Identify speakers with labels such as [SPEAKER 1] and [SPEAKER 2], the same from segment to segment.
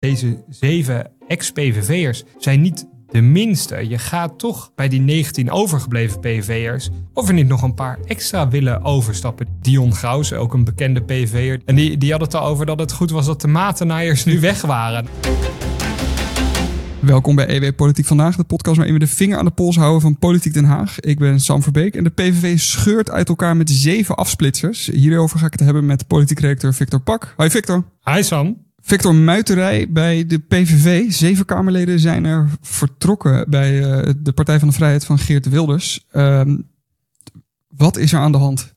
[SPEAKER 1] Deze 7 ex-PVV'ers zijn niet de minste. Je gaat toch bij die 19 overgebleven PVV'ers of er niet nog een paar extra willen overstappen. Dion Graus, ook een bekende PVV'er. En die had het al over dat het goed was dat de matenaaiers nu weg waren.
[SPEAKER 2] Welkom bij EW Politiek Vandaag, de podcast waarin we de vinger aan de pols houden van Politiek Den Haag. Ik ben Sam Verbeek en de PVV scheurt uit elkaar met 7 afsplitsers. Hierover ga ik het hebben met politiek redacteur Victor Pak. Hoi Victor.
[SPEAKER 1] Hi Sam.
[SPEAKER 2] Victor, muiterij bij de PVV. 7 Kamerleden zijn er vertrokken bij de Partij van de Vrijheid van Geert Wilders. Wat is er aan de hand?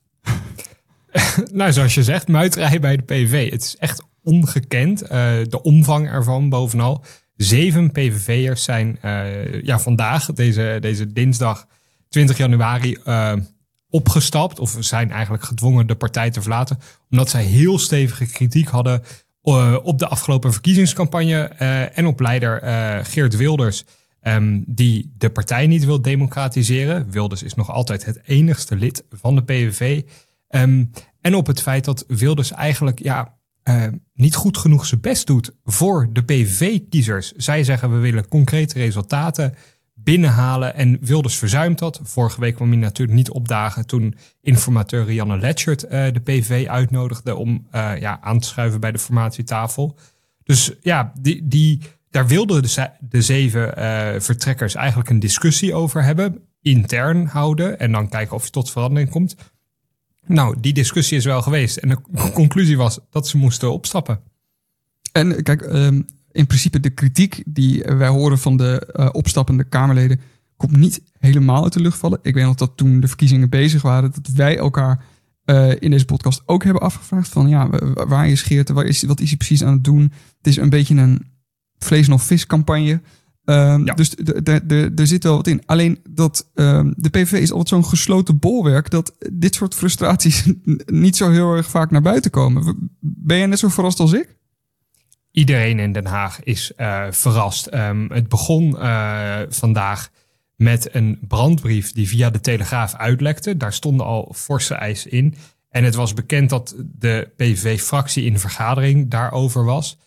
[SPEAKER 1] Nou, zoals je zegt, muiterij bij de PVV. Het is echt ongekend. De omvang ervan bovenal. 7 PVV'ers zijn vandaag, deze dinsdag 20 januari, opgestapt. Of zijn eigenlijk gedwongen de partij te verlaten. Omdat zij heel stevige kritiek hadden op de afgelopen verkiezingscampagne. En op leider Geert Wilders, die de partij niet wil democratiseren. Wilders is nog altijd het enigste lid van de PVV. En op het feit dat Wilders eigenlijk niet goed genoeg zijn best doet voor de PVV-kiezers. Zij zeggen we willen concrete resultaten binnenhalen en Wilders verzuimt dat. Vorige week kwam hij natuurlijk niet opdagen toen informateur Rianne Letchert de PVV uitnodigde om aan te schuiven bij de formatietafel. Dus ja, daar wilden de 7 vertrekkers eigenlijk een discussie over hebben, intern houden en dan kijken of je tot verandering komt. Nou, die discussie is wel geweest. En de conclusie was dat ze moesten opstappen.
[SPEAKER 2] En kijk, in principe de kritiek die wij horen van de opstappende Kamerleden komt niet helemaal uit de lucht vallen. Ik weet nog dat toen de verkiezingen bezig waren, dat wij elkaar in deze podcast ook hebben afgevraagd van waar is Geert, wat is hij precies aan het doen? Het is een beetje een vlees nog vis campagne. Dus er zit wel wat in. Alleen dat de PVV is altijd zo'n gesloten bolwerk dat dit soort frustraties niet zo heel erg vaak naar buiten komen. Ben jij net zo verrast als ik?
[SPEAKER 1] Iedereen in Den Haag is verrast. Het begon vandaag met een brandbrief die via de Telegraaf uitlekte. Daar stonden al forse eisen in. En het was bekend dat de PVV-fractie in vergadering daarover was.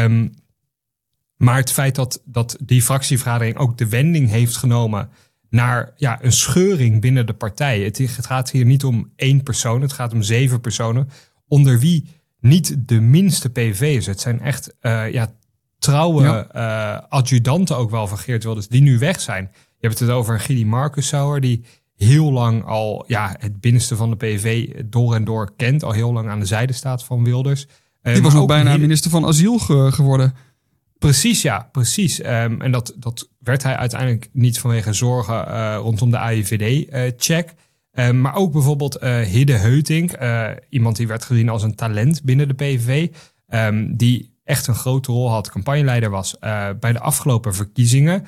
[SPEAKER 1] Maar het feit dat die fractievergadering ook de wending heeft genomen naar een scheuring binnen de partij. Het gaat hier niet om 1 persoon, het gaat om 7 personen. Onder wie niet de minste PVV'ers. Het zijn echt trouwe adjudanten ook wel van Geert Wilders die nu weg zijn. Je hebt het over Gidi Marcusauer die heel lang al het binnenste van de PVV door en door kent. Al heel lang aan de zijde staat van Wilders.
[SPEAKER 2] Die was ook bijna minister van Asiel geworden.
[SPEAKER 1] Precies, ja, precies. En dat werd hij uiteindelijk niet vanwege zorgen rondom de AIVD-check. Maar ook bijvoorbeeld Hidde Heutink, iemand die werd gezien als een talent binnen de PVV. Die echt een grote rol had, campagneleider was bij de afgelopen verkiezingen.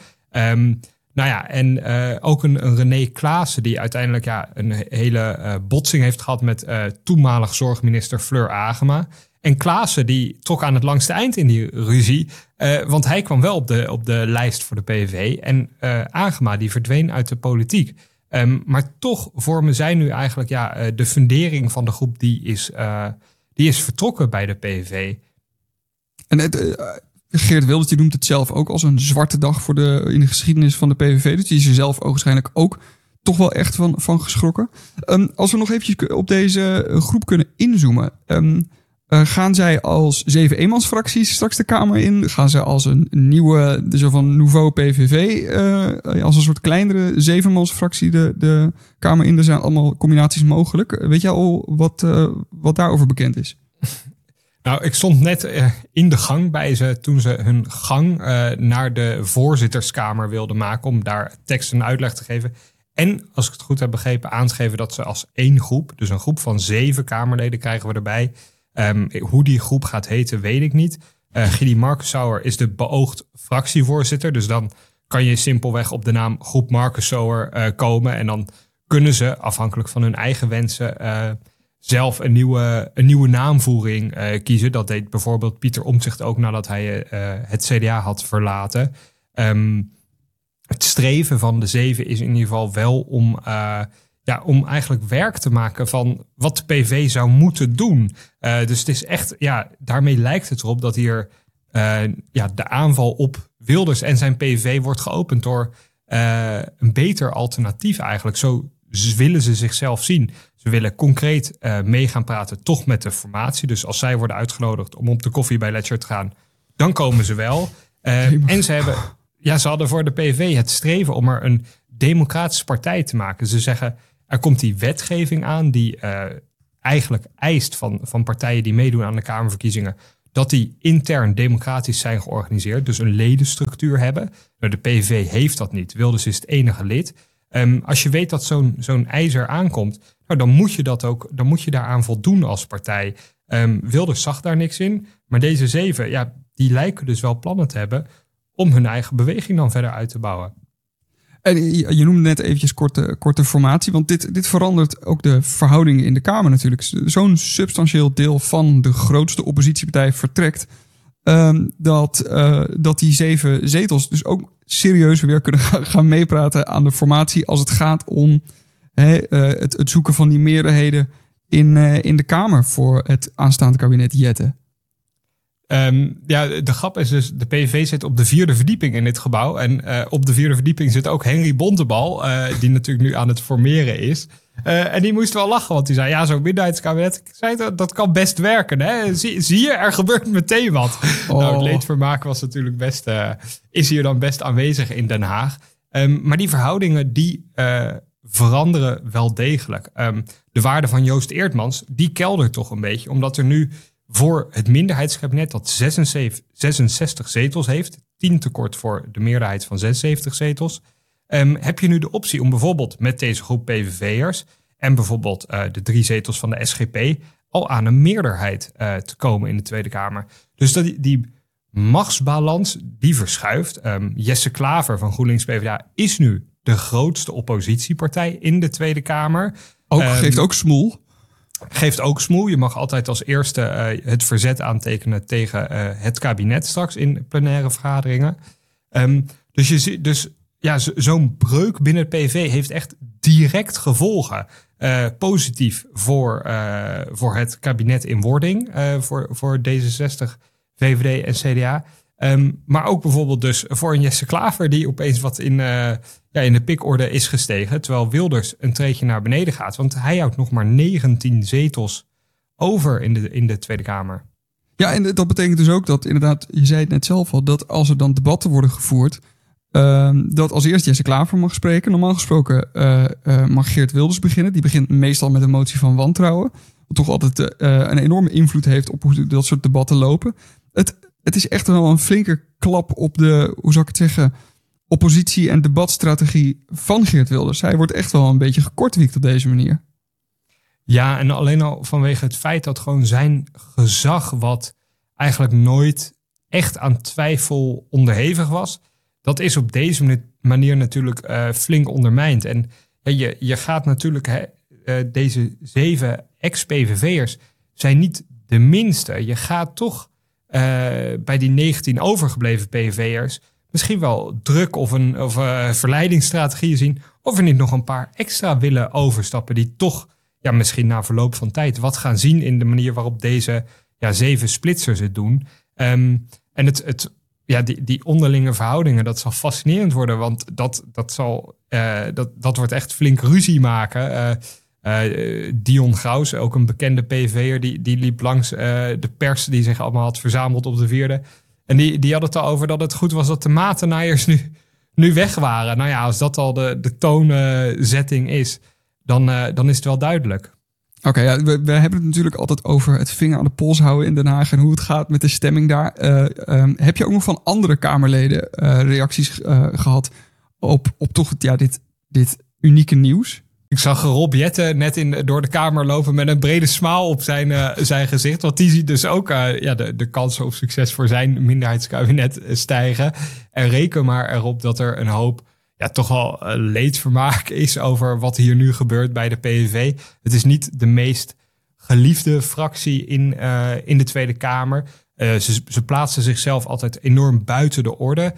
[SPEAKER 1] Ook een René Klaassen die uiteindelijk een hele botsing heeft gehad met toenmalig zorgminister Fleur Agema. En Klaassen die trok aan het langste eind in die ruzie. Want hij kwam wel op de lijst voor de PVV. En Agema die verdween uit de politiek. Maar toch vormen zij nu eigenlijk de fundering van de groep die is vertrokken bij de PVV.
[SPEAKER 2] En Geert Wilders die noemt het zelf ook als een zwarte dag in de geschiedenis van de PVV. Dus die is er zelf waarschijnlijk ook toch wel echt van geschrokken. Als we nog eventjes op deze groep kunnen inzoomen. Gaan zij als 7 eenmansfracties straks de Kamer in? Gaan zij als een nieuwe, zo van nouveau PVV, als een soort kleinere 7-mansfractie de Kamer in? Er zijn allemaal combinaties mogelijk. Weet jij al wat daarover bekend is?
[SPEAKER 1] Nou, ik stond net in de gang bij ze toen ze hun gang naar de voorzitterskamer wilden maken om daar tekst en uitleg te geven. En, als ik het goed heb begrepen, aan te geven dat ze als 1 groep, dus een groep van 7 Kamerleden krijgen we erbij. Hoe die groep gaat heten, weet ik niet. Gidi Marcusauer is de beoogd fractievoorzitter. Dus dan kan je simpelweg op de naam groep Marcusauer komen. En dan kunnen ze, afhankelijk van hun eigen wensen, zelf een nieuwe naamvoering kiezen. Dat deed bijvoorbeeld Pieter Omtzigt ook nadat hij het CDA had verlaten. Het streven van de 7 is in ieder geval wel om eigenlijk werk te maken van wat de PV zou moeten doen. Dus het is echt, daarmee lijkt het erop dat hier de aanval op Wilders en zijn PVV wordt geopend door een beter alternatief eigenlijk. Zo willen ze zichzelf zien. Ze willen concreet mee gaan praten, toch met de formatie. Dus als zij worden uitgenodigd om op de koffie bij Letcher te gaan, dan komen ze wel. En ze hadden voor de PVV het streven om er een democratische partij te maken. Ze zeggen, er komt die wetgeving aan die eigenlijk eist van partijen die meedoen aan de Kamerverkiezingen, dat die intern democratisch zijn georganiseerd, dus een ledenstructuur hebben. Nou, de PVV heeft dat niet. Wilders is het enige lid. Als je weet dat zo'n eis aankomt, nou, dan moet je daaraan voldoen als partij. Wilders zag daar niks in, maar deze 7, die lijken dus wel plannen te hebben om hun eigen beweging dan verder uit te bouwen.
[SPEAKER 2] En je noemde net eventjes korte formatie, want dit verandert ook de verhoudingen in de Kamer natuurlijk. Zo'n substantieel deel van de grootste oppositiepartij vertrekt, dat die 7 zetels dus ook serieus weer kunnen gaan meepraten aan de formatie als het gaat om het zoeken van die meerderheden in de Kamer voor het aanstaande kabinet Jette.
[SPEAKER 1] De grap is dus, de PVV zit op de 4e verdieping in dit gebouw. En op de 4e verdieping zit ook Henry Bontebal, die natuurlijk nu aan het formeren is. En die moest wel lachen, want die zei, zo'n minderheidskabinet, ik zei, dat kan best werken. Hè? Zie je, er gebeurt meteen wat. Oh. Nou, het leedvermaak was natuurlijk is hier dan best aanwezig in Den Haag. Maar die verhoudingen, die veranderen wel degelijk. De waarde van Joost Eertmans, die keldert toch een beetje, omdat er nu voor het minderheidskabinet dat 66 zetels heeft, 10 tekort voor de meerderheid van 76 zetels, heb je nu de optie om bijvoorbeeld met deze groep PVV'ers en bijvoorbeeld de 3 zetels van de SGP al aan een meerderheid te komen in de Tweede Kamer. Dus die machtsbalans die verschuift. Jesse Klaver van GroenLinks PvdA is nu de grootste oppositiepartij in de Tweede Kamer.
[SPEAKER 2] Geeft ook smoel.
[SPEAKER 1] Geeft ook smoel. Je mag altijd als eerste het verzet aantekenen tegen het kabinet straks in plenaire vergaderingen. Dus je ziet zo'n breuk binnen het PVV heeft echt direct gevolgen. Positief voor het kabinet in wording, voor D66, VVD en CDA. Maar ook bijvoorbeeld dus voor een Jesse Klaver die opeens wat in de pikorde is gestegen. Terwijl Wilders een treedje naar beneden gaat. Want hij houdt nog maar 19 zetels over in de Tweede Kamer.
[SPEAKER 2] Ja, en dat betekent dus ook dat inderdaad, je zei het net zelf al, dat als er dan debatten worden gevoerd, dat als eerst Jesse Klaver mag spreken. Normaal gesproken mag Geert Wilders beginnen. Die begint meestal met een motie van wantrouwen. Wat toch altijd een enorme invloed heeft op hoe dat soort debatten lopen. Het is echt wel een flinke klap op de, hoe zou ik het zeggen, oppositie- en debatstrategie van Geert Wilders. Hij wordt echt wel een beetje gekortwiekt op deze manier.
[SPEAKER 1] Ja, en alleen al vanwege het feit dat gewoon zijn gezag, wat eigenlijk nooit echt aan twijfel onderhevig was, dat is op deze manier natuurlijk flink ondermijnd. En je gaat natuurlijk, deze 7 ex-PVV'ers zijn niet de minste. Je gaat toch bij die 19 overgebleven PVV'ers misschien wel druk of een verleidingsstrategieën zien, of er niet nog een paar extra willen overstappen die toch misschien na verloop van tijd wat gaan zien in de manier waarop deze 7 splitsers het doen. En die onderlinge verhoudingen, dat zal fascinerend worden, want dat wordt echt flink ruzie maken. Dion Graus, ook een bekende PV'er, die liep langs de pers die zich allemaal had verzameld op de 4e. En die had het al over dat het goed was dat de matenaaiers nu weg waren. Nou ja, als dat al de toonzetting is, dan is het wel duidelijk.
[SPEAKER 2] Oké, we hebben het natuurlijk altijd over het vinger aan de pols houden in Den Haag en hoe het gaat met de stemming daar. Heb je ook nog van andere Kamerleden reacties gehad op toch dit unieke nieuws?
[SPEAKER 1] Ik zag Rob Jetten net door de Kamer lopen met een brede smile op zijn gezicht. Want die ziet dus ook de kansen op succes voor zijn minderheidskabinet stijgen. En reken maar erop dat er een hoop toch wel leedvermaak is over wat hier nu gebeurt bij de PVV. Het is niet de meest geliefde fractie in de Tweede Kamer. Ze plaatsen zichzelf altijd enorm buiten de orde.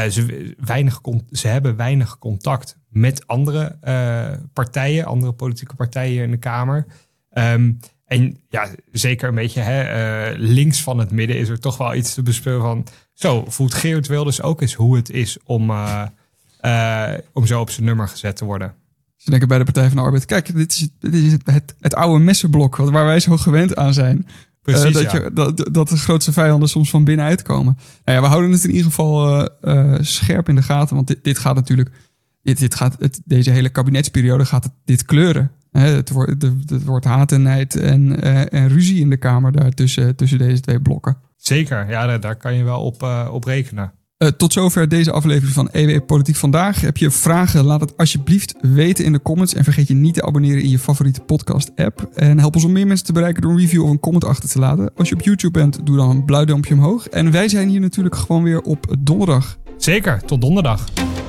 [SPEAKER 1] Ze hebben weinig contact met andere partijen, andere politieke partijen in de Kamer. En ja, zeker een beetje links van het midden is er toch wel iets te bespeuren van... Zo, voelt Geert Wilders ook eens hoe het is om zo op zijn nummer gezet te worden?
[SPEAKER 2] Ze denken bij de Partij van de Arbeid... Kijk, dit is het oude messenblok waar wij zo gewend aan zijn.
[SPEAKER 1] Precies,
[SPEAKER 2] dat de grootste vijanden soms van binnenuit komen. Nou ja, we houden het in ieder geval scherp in de gaten. Want dit gaat natuurlijk... Deze hele kabinetsperiode gaat dit kleuren. Het wordt haat en nijd en ruzie in de Kamer daar tussen deze twee blokken.
[SPEAKER 1] Zeker, ja, daar kan je wel op rekenen.
[SPEAKER 2] Tot zover deze aflevering van EW Politiek Vandaag. Heb je vragen? Laat het alsjeblieft weten in de comments. En vergeet je niet te abonneren in je favoriete podcast-app. En help ons om meer mensen te bereiken door een review of een comment achter te laten. Als je op YouTube bent, doe dan een blauw duimpje omhoog. En wij zijn hier natuurlijk gewoon weer op donderdag.
[SPEAKER 1] Zeker, tot donderdag.